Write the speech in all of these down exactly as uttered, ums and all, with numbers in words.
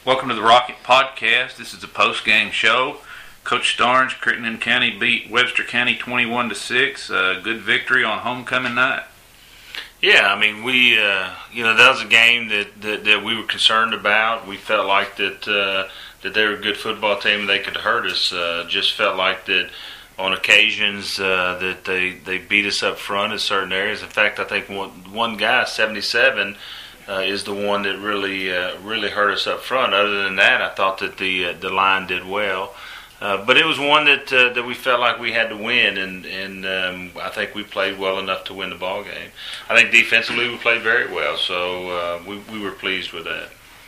Welcome to the Rocket Podcast. This is a post-game show. Coach Starnes, Crittenden County beat Webster County twenty-one to six. Uh, good victory on homecoming night. Yeah, I mean, we, uh, you know, that was a game that, that, that we were concerned about. We felt like that uh, that they were a good football team and they could hurt us. Uh, just felt like that on occasions uh, that they, they beat us up front in certain areas. In fact, I think one, one guy, seventy-seven, uh, is the one that really uh, really hurt us up front. Other than that, I thought that the uh, the line did well. Uh, but it was one that uh, that we felt like we had to win, and and um, I think we played well enough to win the ball game. I think defensively we played very well, so uh, we we were pleased with that.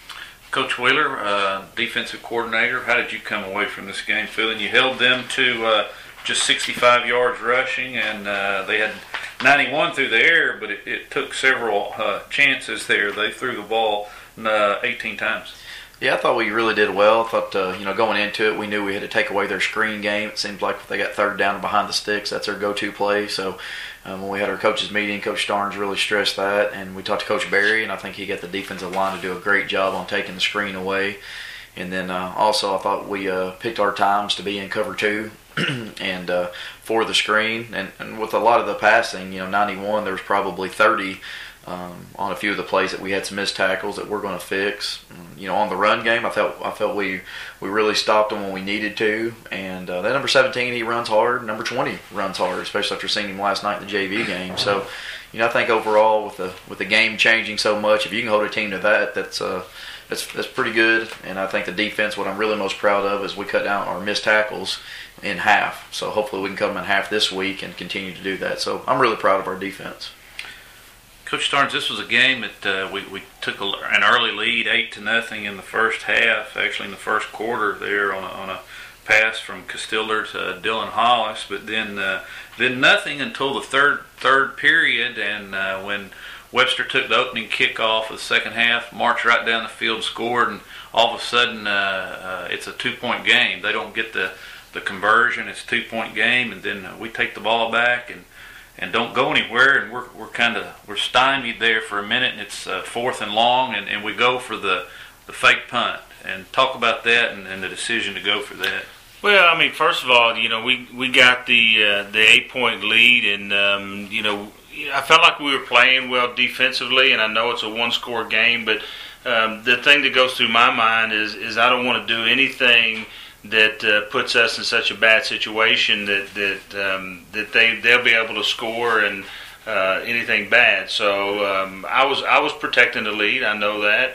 Coach Wheeler, uh, defensive coordinator, how did you come away from this game feeling? You held them to uh, just sixty-five yards rushing, and uh, they had ninety-one through the air, but it, it took several uh, chances there. They threw the ball uh, eighteen times. Yeah, I thought we really did well. I thought, uh, you know, going into it, we knew we had to take away their screen game. It seemed like if they got third down and behind the sticks, that's their go-to play. So um, when we had our coaches meeting, Coach Starnes really stressed that. And we talked to Coach Berry, and I think he got the defensive line to do a great job on taking the screen away. And then uh, also I thought we uh, picked our times to be in cover two and uh, for the screen. And, and with a lot of the passing, you know, ninety-one, there was probably thirty Um, on a few of the plays that we had some missed tackles that we're going to fix. You know, on the run game, I felt I felt we we really stopped them when we needed to. And uh, that number seventeen, he runs hard. Number twenty runs hard, especially after seeing him last night in the J V game. So, you know, I think overall with the with the game changing so much, if you can hold a team to that, that's uh, that's that's pretty good. And I think the defense, what I'm really most proud of, is we cut down our missed tackles in half. So hopefully we can cut them in half this week and continue to do that. So I'm really proud of our defense. Coach Starnes, this was a game that uh, we, we took a, an early lead, eight to nothing in the first half. Actually, in the first quarter, there on a, on a pass from Castiller to Dylan Hollis, but then uh, then nothing until the third third period, and uh, when Webster took the opening kickoff of the second half, marched right down the field, scored, and all of a sudden uh, uh, it's a two-point game. They don't get the the conversion; it's a two-point game, and then uh, we take the ball back and. and don't go anywhere, and we're we're kind of we're stymied there for a minute, and it's uh, fourth and long, and, and we go for the, the fake punt. And talk about that and, and the decision to go for that. Well, I mean, first of all, you know, we we got the uh, the eight point lead, and um, you know, I felt like we were playing well defensively, and I know it's a one score game, but um, the thing that goes through my mind is is I don't want to do anything that uh, puts us in such a bad situation that that um, that they they'll be able to score and uh, anything bad. So um, I was I was protecting the lead. I know that,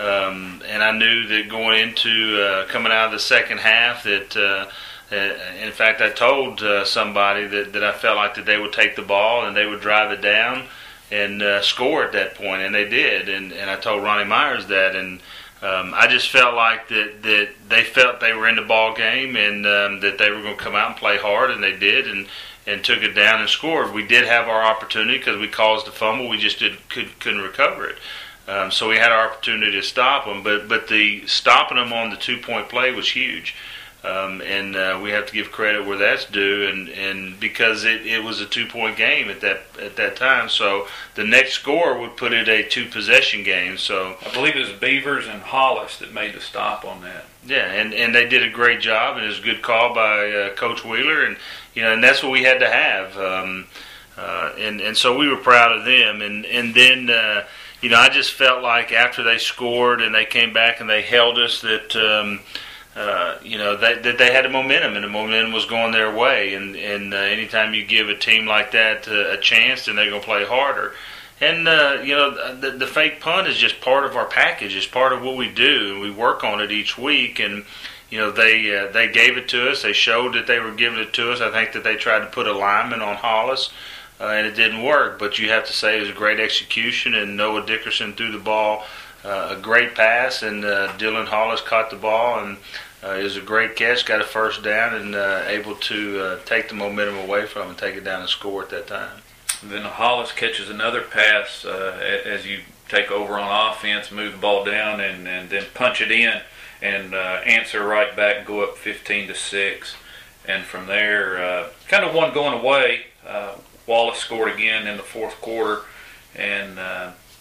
um, and I knew that going into uh, coming out of the second half that. Uh, uh, in fact, I told uh, somebody that, that I felt like that they would take the ball and they would drive it down and uh, score at that point, and they did. And and I told Ronnie Myers that and. Um, I just felt like that, that they felt they were in the ball game and um, that they were going to come out and play hard, and they did, and, and took it down and scored. We did have our opportunity because we caused the fumble. We just did, could, couldn't recover it. Um, so we had our opportunity to stop them, but but the stopping them on the two-point play was huge. Um, and uh, we have to give credit where that's due, and, and because it, it was a two-point game at that at that time, so the next score would put it a two-possession game. So I believe it was Beavers and Hollis that made the stop on that. Yeah, and, and they did a great job, and it was a good call by uh, Coach Wheeler, and you know, and that's what we had to have, um, uh, and and so we were proud of them, and and then. Uh, you know, I just felt like after they scored and they came back and they held us that. Um, Uh, you know, that they, they had a momentum, and the momentum was going their way. And, and uh, anytime you give a team like that uh, a chance, then they're going to play harder. And, uh, you know, the, the fake punt is just part of our package. It's part of what we do, and we work on it each week. And, you know, they uh, they gave it to us. They showed that they were giving it to us. I think that they tried to put a lineman on Hollis, uh, and it didn't work. But you have to say it was a great execution, and Noah Dickerson threw the ball, uh, a great pass, and uh, Dylan Hollis caught the ball, and Uh, it was a great catch, got a first down, and uh, able to uh, take the momentum away from him and take it down and score at that time. And then Hollis catches another pass uh, as you take over on offense, move the ball down, and, and then punch it in and uh, answer right back, go up fifteen to six. And from there, uh, kind of one going away. Uh, Wallace scored again in the fourth quarter, and uh,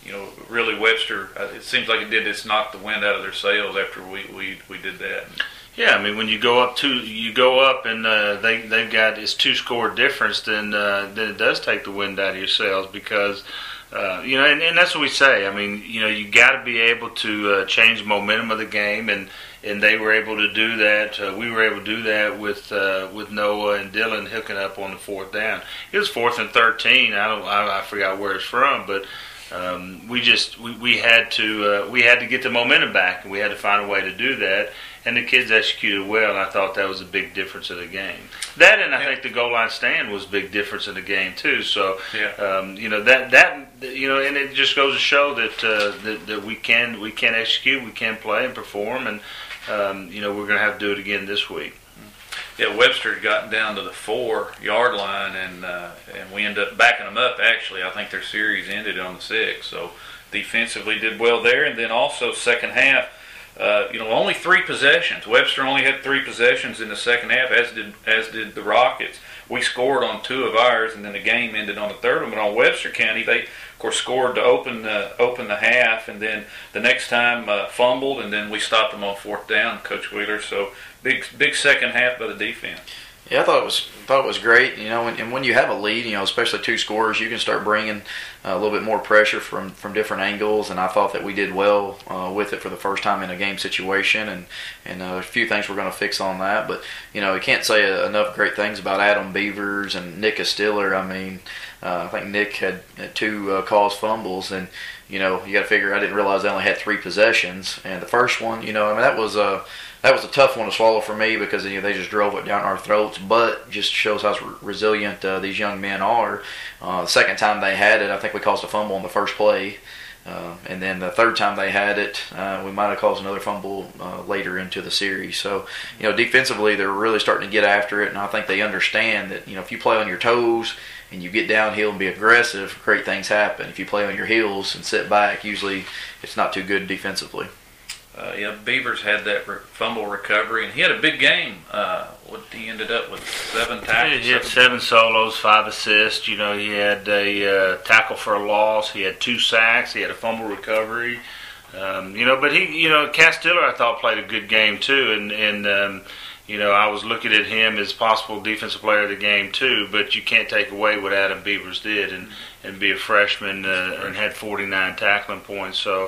you know, really Webster, uh, it seems like it did just knock the wind out of their sails after we, we, we did that. Yeah, I mean, when you go up two, you go up and uh, they they've got it's two score difference, then uh, then it does take the wind out of your sails because uh, you know, and, and that's what we say. I mean, you know, you got to be able to uh, change the momentum of the game, and, and they were able to do that. Uh, we were able to do that with uh, with Noah and Dylan hooking up on the fourth down. It was fourth and thirteen. I don't, I, I forgot where it's from, but. Um, we just we, we had to uh, we had to get the momentum back, and we had to find a way to do that. And the kids executed well, and I thought that was a big difference in the game. That, and I yeah. think the goal line stand was a big difference in the game too. So, yeah. um, you know that that you know, and it just goes to show that uh, that, that we can we can execute, we can play and perform, and um, you know we're going to have to do it again this week. Yeah, Webster had gotten down to the four-yard line, and uh, and we ended up backing them up, actually. I think their series ended on the six. So defensively did well there. And then also second half, uh, you know, only three possessions. Webster only had three possessions in the second half, as did as did the Rockets. We scored on two of ours, and then the game ended on the third one. But on Webster County, they, of course, scored to open the, open the half, and then the next time uh, fumbled, and then we stopped them on fourth down, Coach Wheeler. So big big second half by the defense. Yeah, I thought it was thought it was great. You know, and, and when you have a lead, you know, especially two scores, you can start bringing uh, a little bit more pressure from, from different angles. And I thought that we did well uh, with it for the first time in a game situation. And and uh, a few things we're going to fix on that. But you know, you can't say uh, enough great things about Adam Beavers and Nick Castiller. I mean, uh, I think Nick had, had two uh, caused fumbles, and you know, you got to figure. I didn't realize they only had three possessions. And the first one, you know, I mean, that was a uh, That was a tough one to swallow for me because you know, they just drove it down our throats, but just shows how resilient uh, these young men are. Uh, the second time they had it, I think we caused a fumble on the first play. Uh, and then the third time they had it, uh, we might have caused another fumble uh, later into the series. So, you know, defensively, they're really starting to get after it, and I think they understand that, you know, if you play on your toes and you get downhill and be aggressive, great things happen. If you play on your heels and sit back, usually it's not too good defensively. Uh, yeah, Beavers had that re- fumble recovery, and he had a big game. Uh, what he ended up with seven tackles. He had seven solos, five assists. You know, he had a uh, tackle for a loss. He had two sacks. He had a fumble recovery. Um, you know, but he, you know, Castiller, I thought played a good game too, and and um, you know, I was looking at him as possible defensive player of the game too. But you can't take away what Adam Beavers did, and and be a freshman uh, and had forty-nine tackling points. So.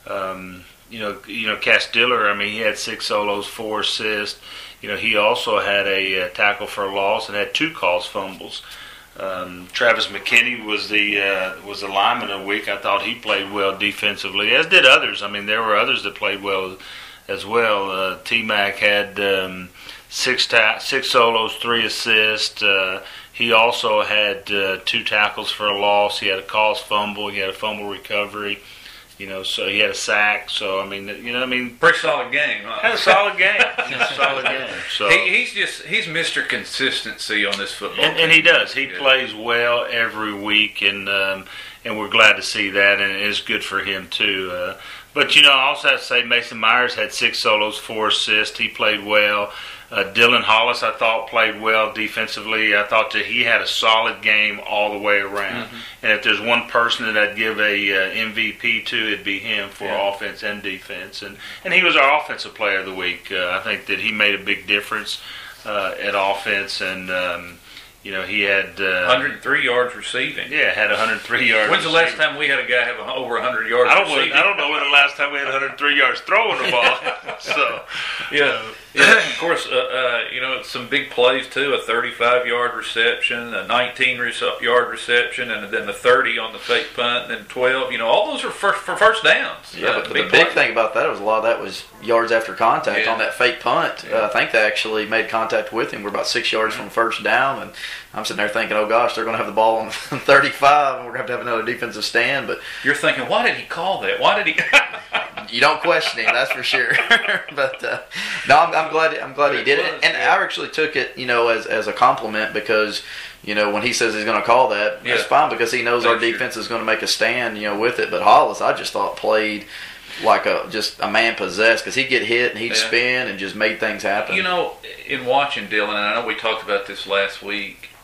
Um, You know, you know, Castiller, I mean, he had six solos, four assists. You know, he also had a uh, tackle for a loss and had two caused fumbles. Um, Travis McKinney was the uh, was the lineman of the week. I thought he played well defensively, as did others. I mean, there were others that played well as well. Uh, T-Mac had um, six ta- six solos, three assists. Uh, he also had uh, two tackles for a loss. He had a caused fumble. He had a fumble recovery. You know, so he had a sack. So I mean, you know, I mean, pretty solid game. Huh? Had a solid game. Had a solid game. So he, he's just he's Mister Consistency on this football. And, team. and he does. He yeah. plays well every week, and um, and we're glad to see that, and it's good for him too. Uh, but you know, I also have to say Mason Myers had six solos, four assists. He played well. Uh, Dylan Hollis, I thought, played well defensively. I thought that he had a solid game all the way around. Mm-hmm. And if there's one person that I'd give a uh, M V P to, it'd be him for yeah. offense and defense. And and he was our offensive player of the week. Uh, I think that he made a big difference uh, at offense, and um, you know, he had uh, one hundred three yards receiving. Yeah, had one hundred three yards. When's the last time we had a guy have a, over one hundred yards I don't receiving? I don't know when the last time we had one hundred three yards throwing the ball. so yeah. Yeah, of course, uh, uh, you know, some big plays, too, a thirty-five-yard reception, a nineteen-yard reception, and then the thirty on the fake punt, and then twelve. You know, all those are for, for first downs. Yeah, uh, but, but the big thing about that was a lot of that was yards after contact yeah. on that fake punt. Yeah. Uh, I think they actually made contact with him. We're about six yards from first down, and I'm sitting there thinking, oh, gosh, they're going to have the ball on thirty-five, and we're going to have to have another defensive stand. But you're thinking, why did he call that? Why did he? You don't question him, that's for sure. but uh, no, I'm, I'm glad. I'm glad he did it, and I actually took it, you know, as as a compliment because, you know, when he says he's going to call that, yeah. that's fine because he knows our defense is going to make a stand, you know, with it. But Hollis, I just thought played like a just a man possessed because he'd get hit and he'd yeah. spin and just made things happen. You know, in watching Dylan, and I know we talked about this last week.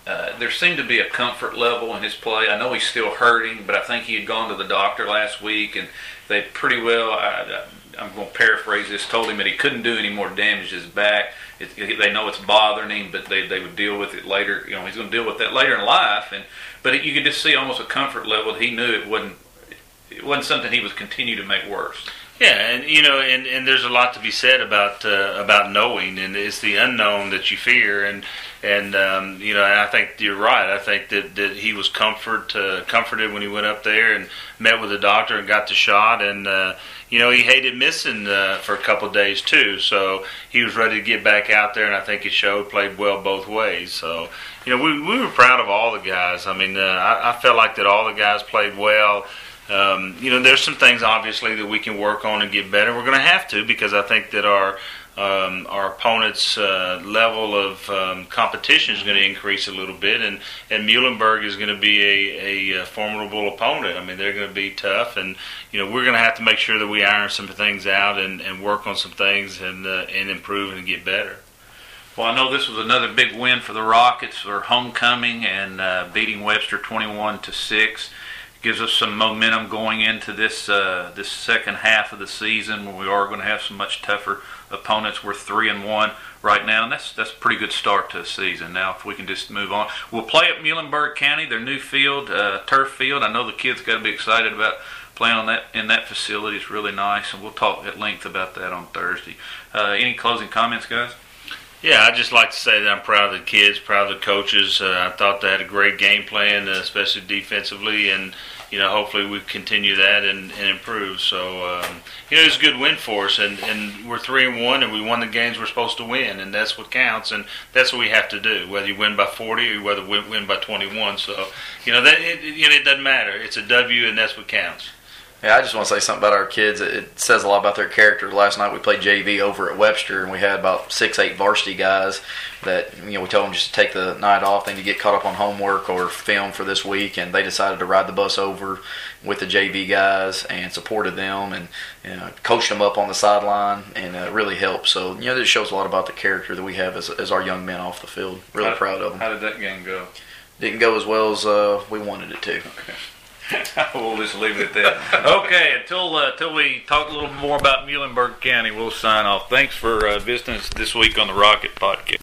uh, there seemed to be a comfort level in his play. I know he's still hurting, but I think he had gone to the doctor last week, and they pretty well, I, I'm going to paraphrase this, told him that he couldn't do any more damage to his back. It, they know it's bothering him, but they, they would deal with it later. You know, he's going to deal with that later in life. And but it, you could just see almost a comfort level that he knew it wasn't it wasn't something he was continue to make worse. Yeah, and you know, and, and there's a lot to be said about uh, about knowing, and it's the unknown that you fear, and and um, you know, and I think you're right. I think that, that he was comfort uh, comforted when he went up there and met with the doctor and got the shot, and uh, you know, he hated missing uh, for a couple of days too. So he was ready to get back out there, and I think it showed. Played well both ways. So you know, we we were proud of all the guys. I mean, uh, I, I felt like that all the guys played well. Um, you know, there's some things obviously that we can work on and get better. We're going to have to, because I think that our um, our opponent's uh, level of um, competition is going to increase a little bit, and, and Muhlenberg is going to be a, a, a formidable opponent. I mean, they're going to be tough, and you know, we're going to have to make sure that we iron some things out and, and work on some things and uh, and improve and get better. Well, I know this was another big win for the Rockets for homecoming and uh, beating Webster twenty-one to six. Gives us some momentum going into this uh, this second half of the season, when we are going to have some much tougher opponents. We're three and one right now, and that's that's a pretty good start to the season. Now, if we can just move on, we'll play at Muhlenberg County, their new field, uh, turf field. I know the kids got to be excited about playing on that in that facility. It's really nice, and we'll talk at length about that on Thursday. Uh, any closing comments, guys? Yeah, I'd just like to say that I'm proud of the kids, proud of the coaches. Uh, I thought they had a great game plan, uh, especially defensively, and you know, hopefully we continue that and, and improve. So um, you know, it's a good win for us, and, and we're three and one, and we won the games we're supposed to win, and that's what counts, and that's what we have to do. Whether you win by forty or whether we win by twenty-one, so you know that it, you know, it doesn't matter. It's a W, and that's what counts. Yeah, I just want to say something about our kids. It says a lot about their character. Last night we played J V over at Webster, and we had about six, eight varsity guys that, you know, we told them just to take the night off and to get caught up on homework or film for this week, and they decided to ride the bus over with the J V guys and supported them and, you know, coached them up on the sideline, and uh, really helped. So, you know, this shows a lot about the character that we have as, as our young men off the field. Really how, proud of them. How did that game go? Didn't go as well as uh, we wanted it to. Okay. We'll just leave it at that. Okay, until uh, until we talk a little more about Muhlenberg County, we'll sign off. Thanks for uh, visiting us this week on the Rocket Podcast.